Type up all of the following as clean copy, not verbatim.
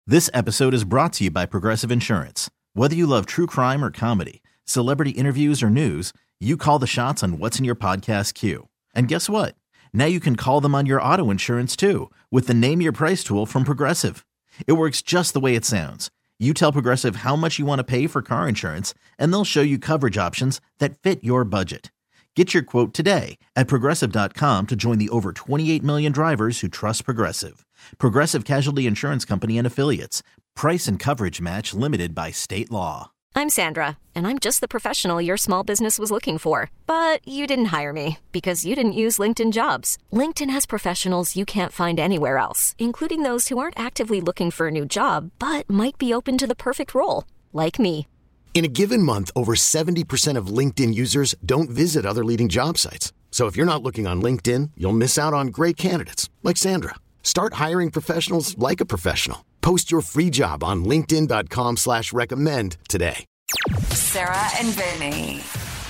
This episode is brought to you by Progressive Insurance. Whether you love true crime or comedy, celebrity interviews or news, you call the shots on what's in your podcast queue. And guess what? Now you can call them on your auto insurance too with the Name Your Price tool from Progressive. It works just the way it sounds. You tell Progressive how much you want to pay for car insurance, and they'll show you coverage options that fit your budget. Get your quote today at Progressive.com to join the over 28 million drivers who trust Progressive. Progressive Casualty Insurance Company and Affiliates. Price and coverage match limited by state law. I'm Sandra, and I'm just the professional your small business was looking for. But you didn't hire me because you didn't use LinkedIn Jobs. LinkedIn has professionals you can't find anywhere else, including those who aren't actively looking for a new job, but might be open to the perfect role, like me. In a given month, over 70% of LinkedIn users don't visit other leading job sites. So if you're not looking on LinkedIn, you'll miss out on great candidates like Sandra. Start hiring professionals like a professional. Post your free job on linkedin.com/recommend today. Sarah and Vinny.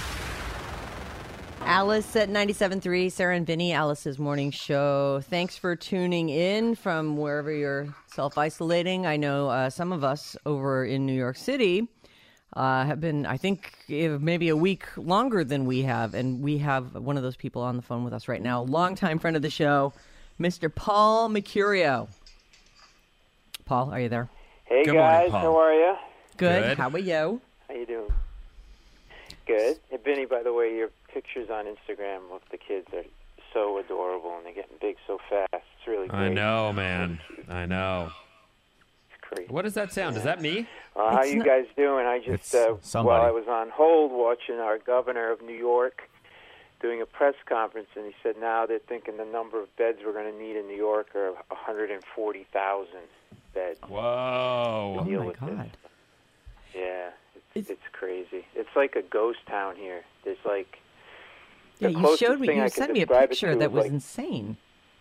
Alice at 97.3, Sarah and Vinny, Alice's morning show. Thanks for tuning in from wherever you're self-isolating. I know some of us over in New York City have been, I think, maybe a week longer than we have. And we have one of those people on the phone with us right now, longtime friend of the show, Mr. Paul Mercurio. Paul, are you there? Hey, Good guys. morning, Paul. How are you? Good. How are you? How you doing? Good. Hey, Benny, by the way, your pictures on Instagram of the kids are so adorable, and they're getting big so fast. It's really great. I know, man. I know. It's crazy. What does that sound? Is that me? How you guys doing? I just, while I was on hold watching our governor of New York doing a press conference, and he said now they're thinking the number of beds we're going to need in New York are 140,000 beds. Whoa. Oh, my God. Yeah, it's crazy. It's like a ghost town here. There's like... Yeah, you showed me. You sent me a picture that was like, insane.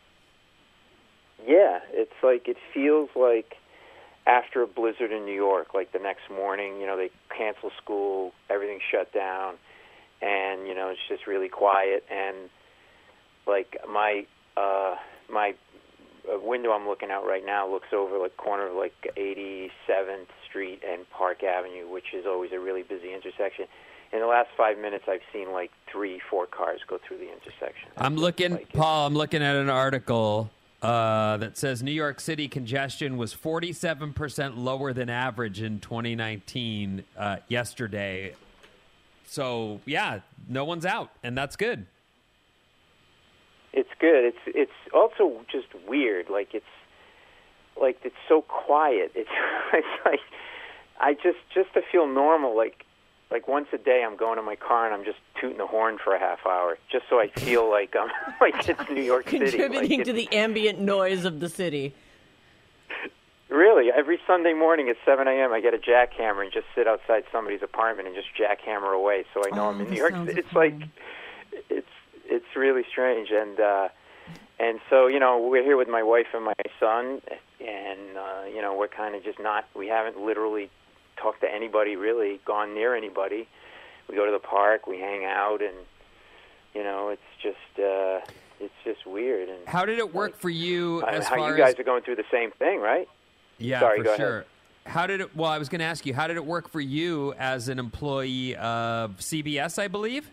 Yeah, it's like, it feels like after a blizzard in New York, like the next morning, they cancel school, everything's shut down, and, it's just really quiet. And, like, my window I'm looking out right now looks over, like, corner of, like, 87th Street and Park Avenue, which is always a really busy intersection. In the last 5 minutes, I've seen, like, 3-4 cars go through the intersection. I'm looking at an article that says New York City congestion was 47% lower than average in 2019 yesterday. So, yeah, no one's out, and that's good. It's good. It's also just weird. Like, it's so quiet. It's like I just to feel normal. Like once a day, I'm going to my car and I'm just tooting the horn for a half hour, just so I feel like I'm like it's New York City, contributing to the ambient noise of the city. Really, every Sunday morning at 7 a.m., I get a jackhammer and just sit outside somebody's apartment and just jackhammer away, so I know I'm in New York City. It's like it's really strange, and so we're here with my wife and my son, and we're kind of just not. We haven't literally talked to anybody, really gone near anybody. We go to the park, we hang out, and it's just weird. And how did it work for you? How you guys are going through the same thing, right? Yeah, Sorry, for go sure. ahead. How did it? Well, I was going to ask you, how did it work for you as an employee of CBS, I believe?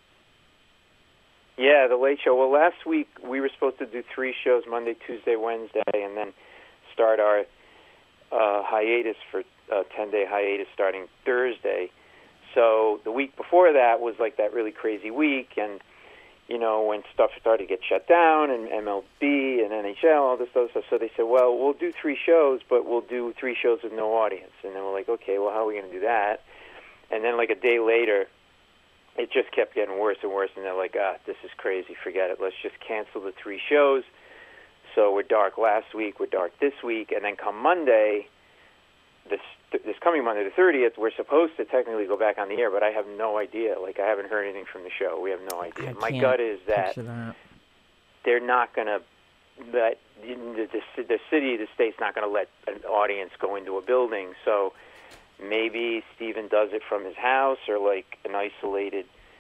Yeah, The Late Show. Well, last week we were supposed to do 3 shows, Monday, Tuesday, Wednesday, and then start our hiatus for a 10-day hiatus starting Thursday. So the week before that was like that really crazy week, and when stuff started to get shut down, and MLB and NHL, all this other stuff. So they said, well, we'll do 3 shows, but we'll do 3 shows with no audience. And then we're like, okay, well, how are we going to do that? And then like a day later, it just kept getting worse and worse, and they're like, this is crazy, forget it. Let's just cancel the 3 shows. So we're dark last week, we're dark this week, and then come Monday, this coming Monday, the 30th, we're supposed to technically go back on the air, but I have no idea. Like, I haven't heard anything from the show. We have no idea. My gut is that they're not going to let the city, the state's not going to let an audience go into a building. So maybe Steven does it from his house or like an isolated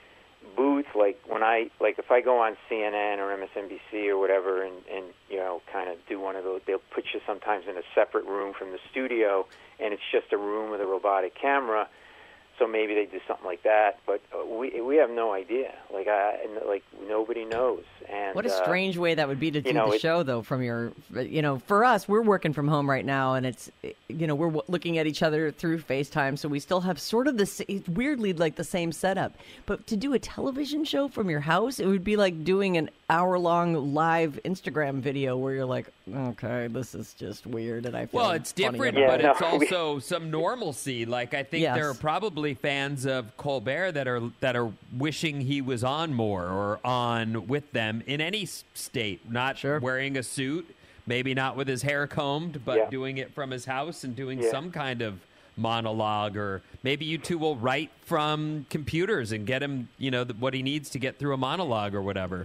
booth, like if I go on CNN or MSNBC or whatever, and kind of do one of those, they'll put you sometimes in a separate room from the studio, and it's just a room with a robotic camera. So maybe they do something like that, but we have no idea. Like nobody knows. And what a strange way that would be to do the show, though. From your, for us, we're working from home right now, and it's, we're looking at each other through FaceTime, so we still have sort of weirdly like the same setup. But to do a television show from your house, it would be like doing an hour-long live Instagram video where you're like, okay, this is just weird, and I feel it's different, but it's also some normalcy. Like I think there are probably fans of Colbert that are wishing he was on more or on with them in any state, not wearing a suit, maybe not with his hair combed, but doing it from his house and doing some kind of monologue, or maybe you two will write from computers and get him, what he needs to get through a monologue or whatever.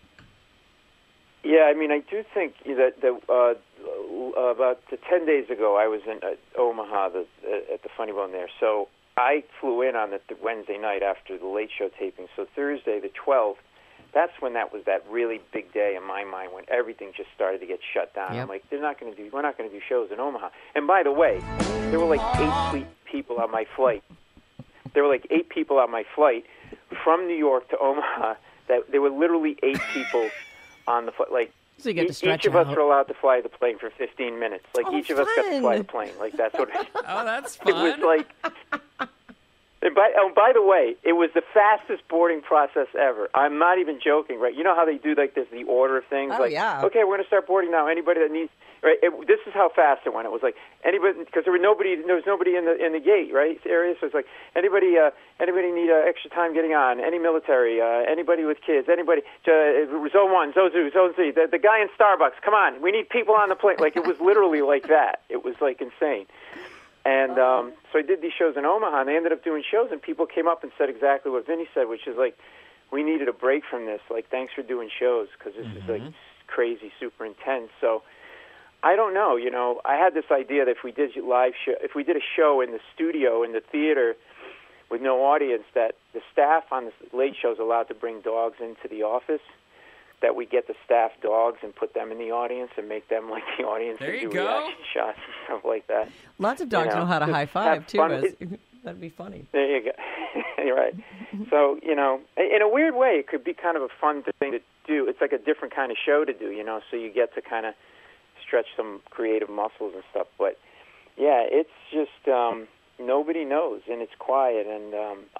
Yeah, I mean, I do think that about 10 days ago, I was in Omaha at the Funny Bone there. So I flew in on the Wednesday night after the Late Show taping. So Thursday, the 12th, that's when that was that really big day in my mind when everything just started to get shut down. Yep. I'm like, we're not going to do shows in Omaha. And by the way, there were like 8 people on my flight. There were like 8 people on my flight from New York to Omaha. That there were literally 8 people on the flight. Like, so you get to stretch each of us were allowed to fly the plane for 15 minutes. Like each of us got to fly the plane. Like that's what. Oh, that's fun. It was like. And by the way, it was the fastest boarding process ever. I'm not even joking, right? You know how they do like this, the order of things? Oh, like, yeah. Okay, we're going to start boarding now. Anybody that needs, right? This is how fast it went. It was like anybody, because there was nobody in the gate, right? Area. So it's like anybody need extra time getting on? Any military? Anybody with kids? Anybody? Zone 1, Zone 2, Zone 3. The guy in Starbucks. Come on, we need people on the plane. Like it was literally like that. It was like insane. And so I did these shows in Omaha, and they ended up doing shows, and people came up and said exactly what Vinny said, which is like, we needed a break from this. Like, thanks for doing shows, because this is like crazy, super intense. So I don't know. I had this idea that if we did a show in the studio in the theater with no audience, that the staff on the Late Show is allowed to bring dogs into the office. That we get the staff dogs and put them in the audience and make them like the audience there and you do go. reaction shots and stuff like that. Lots of dogs know how to high five too. That'd be funny. There you go. You're right. So in a weird way, it could be kind of a fun thing to do. It's like a different kind of show to do, so you get to kind of stretch some creative muscles and stuff. But yeah, it's just nobody knows, and it's quiet, and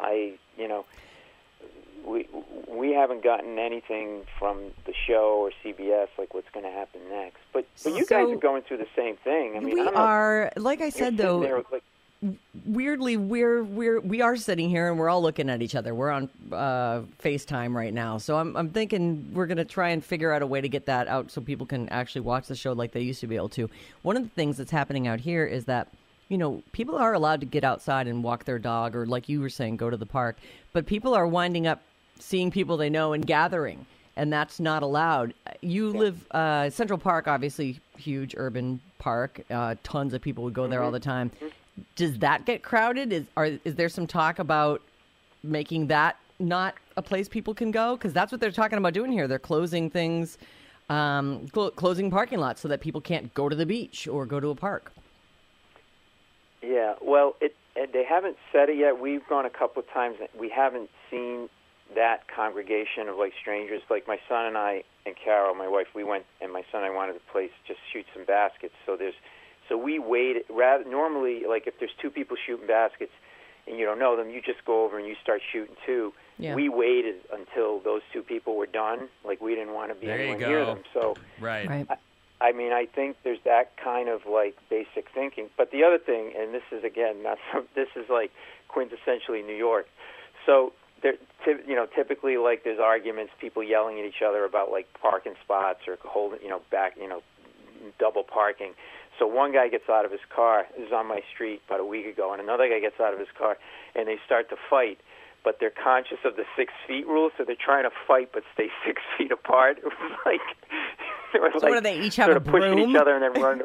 we haven't gotten anything from the show or CBS, like what's going to happen next. But you guys are going through the same thing. I mean, we are, like I said, though, weirdly, we are sitting here and we're all looking at each other. We're on FaceTime right now. So I'm thinking we're going to try and figure out a way to get that out so people can actually watch the show like they used to be able to. One of the things that's happening out here is that people are allowed to get outside and walk their dog, or like you were saying, go to the park. But people are winding up seeing people they know and gathering, and that's not allowed. You live Central Park, obviously huge urban park. Tons of people would go there all the time. Does that get crowded? Is there some talk about making that not a place people can go? Because that's what they're talking about doing here. They're closing things, closing parking lots so that people can't go to the beach or go to a park. Yeah, well, they haven't said it yet. We've gone a couple of times. We haven't seen that congregation of like strangers. Like my son and I and Carol, my wife, we went, and my son and I wanted to place just shoot some baskets. So we waited. Normally, like if there's 2 people shooting baskets and you don't know them, you just go over and you start shooting too. Yeah. We waited until those 2 people were done. Like we didn't want to be anywhere near them. So right. I mean, I think there's that kind of like basic thinking. But the other thing, and this is again, this is like quintessentially New York. So there, typically like there's arguments, people yelling at each other about like parking spots or holding, back, double parking. So one guy gets out of his car. This is on my street about a week ago, and another guy gets out of his car, and they start to fight. But they're conscious of the 6 feet rule, so they're trying to fight but stay 6 feet apart. It was like they were so what do they each have sort a of pushing broom? each other and then running.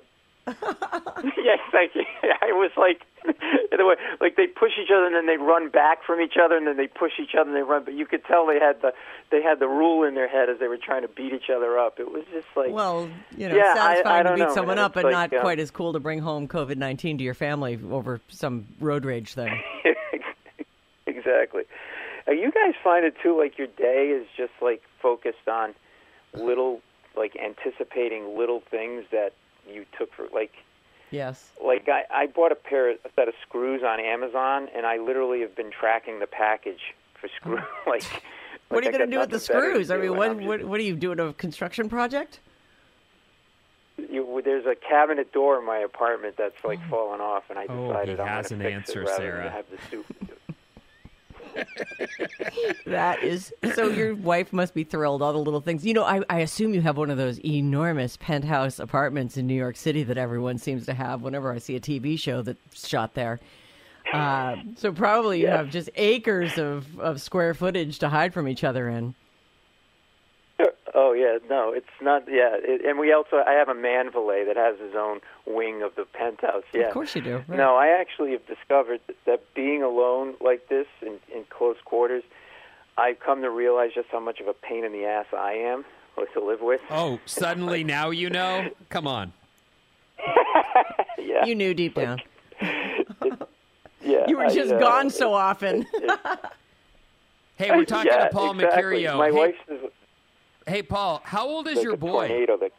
Yes, thank you. It was like, in a way, like they push each other and then they run back from each other and then they push each other and they run. But you could tell they had the rule in their head as they were trying to beat each other up. It was just like, well, yeah, satisfying I to beat know, someone man. up, but It's like, not quite as cool to bring home COVID-19 to your family over some road rage thing. Exactly. You guys find it too, like your day is just like focused on little, like anticipating little things that you took for, like. Yes. Like I bought a set of screws on Amazon, and I literally have been tracking the package for screws. What are you going to do with the screws? I mean, what just, are you doing, a construction project? There's a cabinet door in my apartment that's like fallen off, and I decided I'm going to fix answer, it rather Sarah. than have the soup. That is so. Your wife must be thrilled. All the little things. You know, I assume you have one of those enormous penthouse apartments in New York City that everyone seems to have. Whenever I see a TV show that's shot there, so probably you have just acres of square footage to hide from each other in. Oh yeah, no, it's not. Yeah, and I have a man valet that has his own wing of the penthouse. Yeah, Of course you do. Right. No, I actually have discovered that being alone like this in close quarters, I've come to realize just how much of a pain in the ass I am to live with. Oh, suddenly now you know? Come on. Yeah, You knew deep down. yeah, You were just gone so often. Hey, we're talking to Paul exactly. Mercurio. My Hey, wife's hey, Paul, how old is like your a boy? tornado that.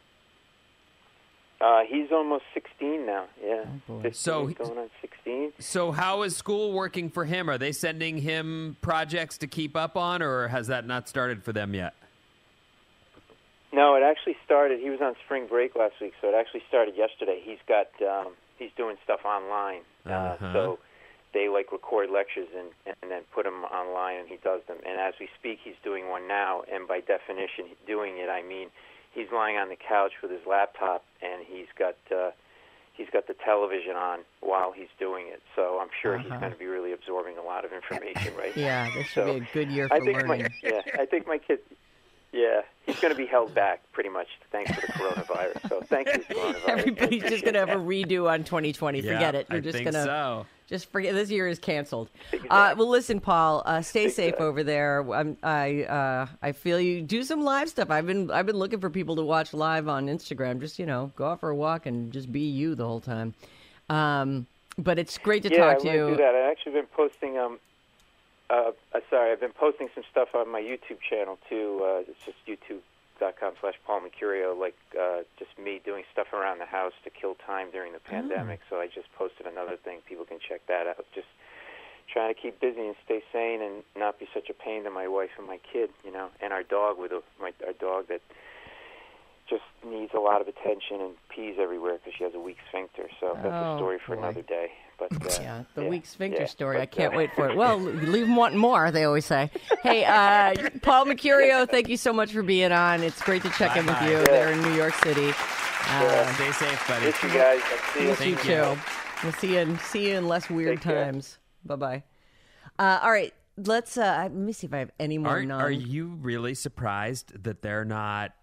He's almost 16 now. Yeah, 15, So going on 16. So how is school working for him? Are they sending him projects to keep up on, or has that not started for them yet? No, it actually started. He was on spring break last week, so it actually started yesterday. He's doing stuff online, so they like record lectures and then put them online, and he does them. And as we speak, he's doing one now. And by definition, doing it, I mean he's lying on the couch with his laptop, and he's got the television on while he's doing it. So I'm sure he's going to be really absorbing a lot of information right now. Yeah, this should be a good year for learning. I think my kid. Yeah, he's going to be held back pretty much thanks to the coronavirus. So thank you, coronavirus. Everybody's just going to have a redo on 2020. Forget it. You're just going to just forget. This year is canceled. Exactly. Well, listen, Paul. Stay safe over there. I feel you. Do some live stuff. I've been looking for people to watch live on Instagram. Just go out for a walk and just be you the whole time. But it's great to talk to you. Yeah, I do that. I've actually been posting. I've been posting some stuff on my YouTube channel too. It's just youtube.com/Paul Mercurio, like just me doing stuff around the house to kill time during the pandemic. So I just posted another thing. People can check that out. Just trying to keep busy and stay sane and not be such a pain to my wife and my kid, and our dog our dog that just needs a lot of attention and pees everywhere because she has a weak sphincter. So that's a story for another day. But the weak sphincter story. I can't wait for it. Well, leave them wanting more, they always say. Hey, Paul Mercurio, thank you so much for being on. It's great to check in with you there in New York City. Stay safe, buddy. Miss you guys. I'll see you. Miss you too. We'll see you in less weird times. Bye-bye. All right, let's let me see if I have any more. Are you really surprised that they're not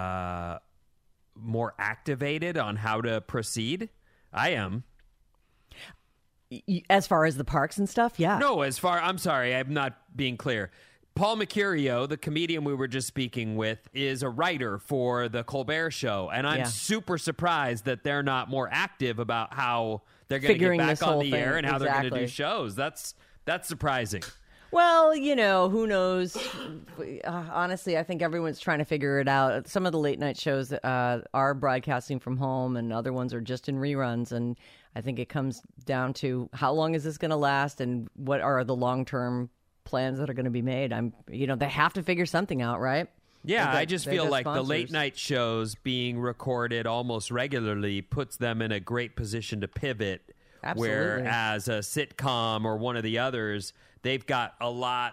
more activated on how to proceed? I am. As far as the parks and stuff, yeah. No, I'm sorry, I'm not being clear. Paul Mercurio, the comedian we were just speaking with, is a writer for The Colbert Show, and I'm super surprised that they're not more active about how they're going to get back on the air and how they're going to do shows. That's surprising. Well, who knows? Honestly, I think everyone's trying to figure it out. Some of the late night shows are broadcasting from home, and other ones are just in reruns. And I think it comes down to how long is this going to last, and what are the long-term plans that are going to be made. They have to figure something out, right? Yeah, I just feel like the late night shows being recorded almost regularly puts them in a great position to pivot. Absolutely. Whereas a sitcom or one of the others, they've got a lot.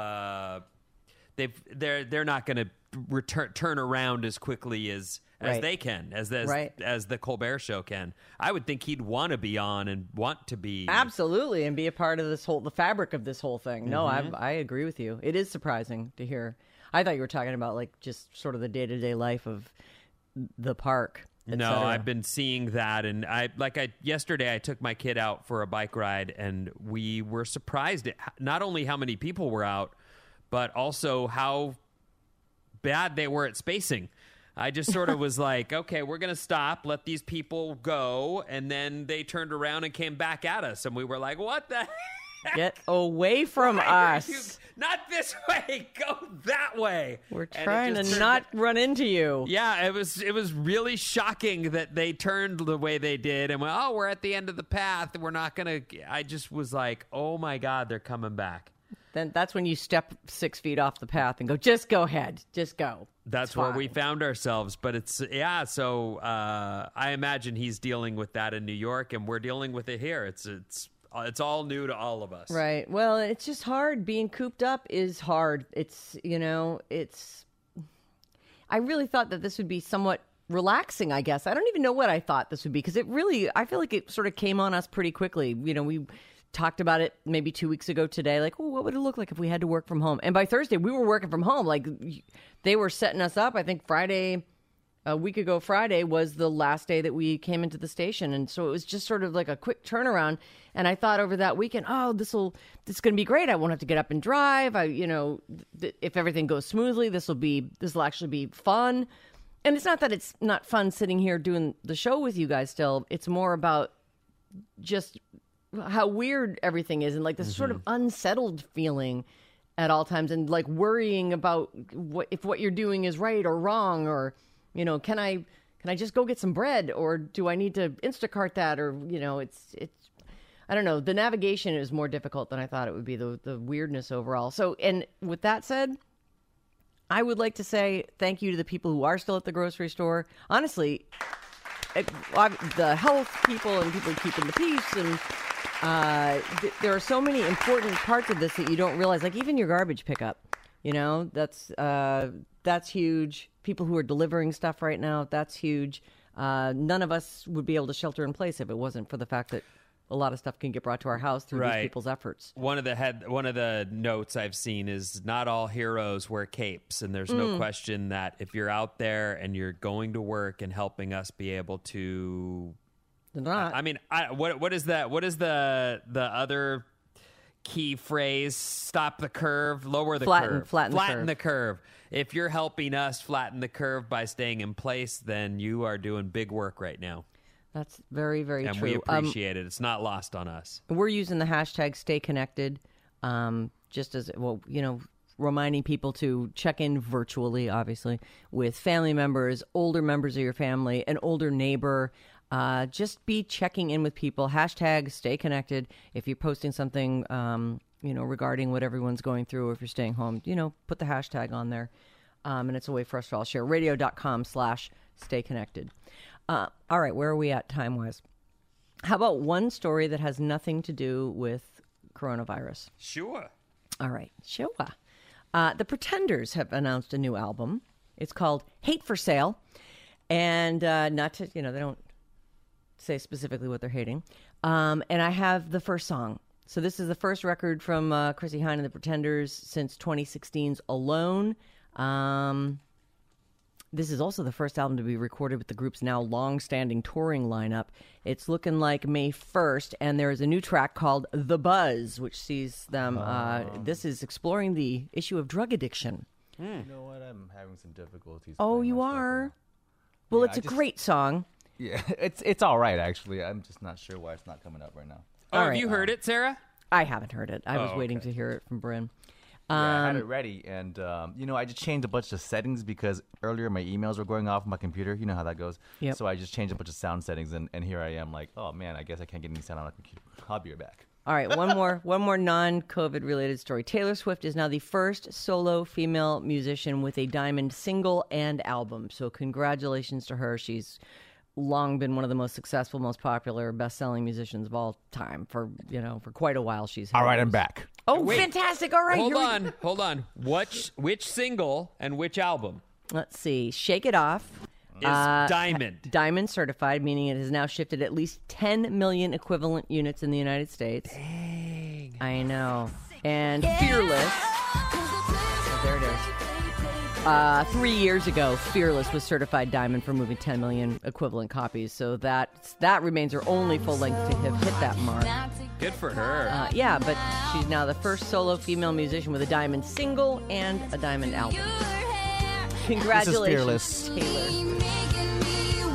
They're not going to turn around as quickly as they can, as the Colbert Show can. I would think he'd want to be on and want to be absolutely and be a part of the fabric of this whole thing. No, I agree with you. It is surprising to hear. I thought you were talking about like just sort of the day-to-day life of the park. No, cetera. I've been seeing that, and yesterday I took my kid out for a bike ride, and we were surprised at not only how many people were out, but also how bad they were at spacing. I just sort of was like, okay, we're going to stop, let these people go, and then they turned around and came back at us, and we were like, what the heck? Get away from us. Not this way. Go that way. We're And it trying to just not run into you. Yeah, it was really shocking that they turned the way they did and went, oh, we're at the end of the path. We're not going to. I just was like, oh, my God, they're coming back. Then that's when you step 6 feet off the path and go, just go ahead. Just go. That's where we found ourselves. But so I imagine he's dealing with that in New York, and we're dealing with it here. It's all new to all of us. Right. Well, it's just hard. Being cooped up is hard. I really thought that this would be somewhat relaxing, I guess. I don't even know what I thought this would be, because I feel like it sort of came on us pretty quickly. We talked about it maybe 2 weeks ago today, like, oh, what would it look like if we had to work from home? And by Thursday, we were working from home. Like, they were setting us up. I think a week ago Friday was the last day that we came into the station. And so it was just sort of like a quick turnaround. And I thought over that weekend, oh, this is going to be great. I won't have to get up and drive. If everything goes smoothly, this will actually be fun. And it's not that it's not fun sitting here doing the show with you guys still. It's more about just how weird everything is, and like this sort of unsettled feeling at all times, and like worrying about if what you're doing is right or wrong, or can I just go get some bread, or do I need to Instacart that, or it's I don't know. The navigation is more difficult than I thought it would be. The weirdness overall. So, and with that said, I would like to say thank you to the people who are still at the grocery store. Honestly, the health people and people keeping the peace, and there are so many important parts of this that you don't realize. Like even your garbage pickup, that's huge. People who are delivering stuff right now, that's huge. None of us would be able to shelter in place if it wasn't for the fact that a lot of stuff can get brought to our house through these people's efforts. One of the notes I've seen is not all heroes wear capes, and there's no question that if you're out there and you're going to work and helping us be able to, I mean, what is that? What is the other key phrase? Stop the curve, lower the curve, flatten the curve. If you're helping us flatten the curve by staying in place, then you are doing big work right now. That's very, very true. And we appreciate it. It's not lost on us. We're using the hashtag Stay Connected, just as, reminding people to check in virtually, obviously, with family members, older members of your family, an older neighbor. Just be checking in with people. Hashtag Stay Connected. If you're posting something, regarding what everyone's going through, or if you're staying home, put the hashtag on there. And it's a way for us to all share. Radio.com/Stay Connected. All right, where are we at time-wise? How about one story that has nothing to do with coronavirus? Sure. All right, sure. The Pretenders have announced a new album. It's called Hate for Sale. And not to, they don't say specifically what they're hating. And I have the first song. So this is the first record from Chrissie Hynde and the Pretenders since 2016's Alone. This is also the first album to be recorded with the group's now long-standing touring lineup. It's looking like May 1st, and there is a new track called The Buzz, which sees them... this is exploring the issue of drug addiction. You know what? I'm having some difficulties. Oh, you are? Well, it's a great song. Yeah, it's all right, actually. I'm just not sure why it's not coming up right now. Have you heard it, Sarah? I haven't heard it. I was waiting to hear it from Bryn. Yeah, I had it ready, and I just changed a bunch of settings because earlier my emails were going off my computer. You know how that goes. Yep. So I just changed a bunch of sound settings, and here I am, like, oh man, I guess I can't get any sound on my computer. I'll be right back. All right, one more non-COVID related story. Taylor Swift is now the first solo female musician with a diamond single and album. So congratulations to her. She's long been one of the most successful, most popular, best-selling musicians of all time for quite a while. All right, I'm back. Oh, wait. Fantastic. All right. Hold on. Which single and which album? Let's see. Shake It Off is Diamond. Diamond certified, meaning it has now shifted at least 10 million equivalent units in the United States. Dang. I know. And Fearless. Oh, there it is. 3 years ago, Fearless was certified diamond for moving 10 million equivalent copies. So that remains her only full-length to have hit that mark. Good for her. Yeah, but she's now the first solo female musician with a diamond single and a diamond album. Congratulations, this is Fearless. Taylor.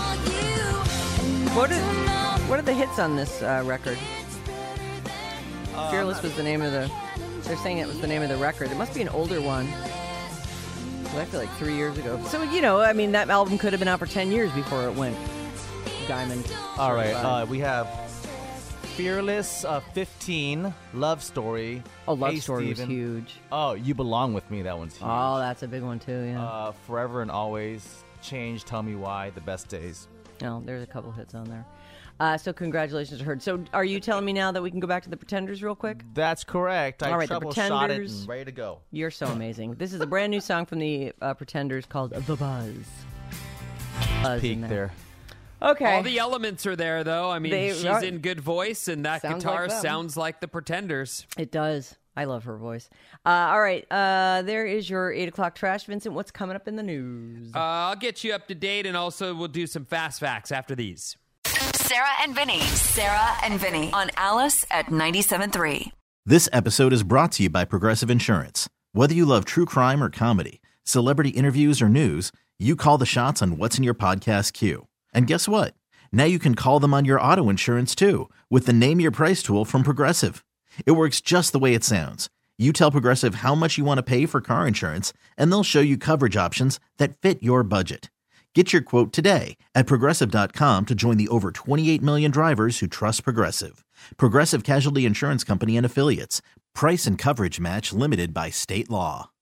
What are the hits on this record? Fearless was the name of the... They're saying it was the name of the record. It must be an older one. I feel like 3 years ago. So, I mean, that album could have been out for 10 years before it went diamond. All right, we have Fearless 15, Love Story. Oh, Love Hey, Story Steven. was huge. Oh, You Belong With Me, that one's huge. Oh, that's a big one, too, yeah. Forever and Always, Change, Tell Me Why, The Best Days. Oh, there's a couple hits on there. So congratulations to her. So are you telling me now that we can go back to the Pretenders real quick? That's correct. All right, the troubleshot it Pretenders. and ready to go. You're so amazing. This is a brand new song from the Pretenders called The Buzz. Buzz Peak in there. Okay. All the elements are there, though. I mean, she's in good voice, and that Sounds guitar like them. sounds like the Pretenders. It does. I love her voice. All right. There is your 8 o'clock trash. Vincent, what's coming up in the news? I'll get you up to date, and also we'll do some fast facts after these. Sarah and Vinny. Sarah and Vinny on Alice at 97.3. This episode is brought to you by Progressive Insurance. Whether you love true crime or comedy, celebrity interviews or news, you call the shots on what's in your podcast queue. And guess what? Now you can call them on your auto insurance too with the Name Your Price tool from Progressive. It works just the way it sounds. You tell Progressive how much you want to pay for car insurance, and they'll show you coverage options that fit your budget. Get your quote today at Progressive.com to join the over 28 million drivers who trust Progressive. Progressive Casualty Insurance Company and Affiliates. Price and coverage match limited by state law.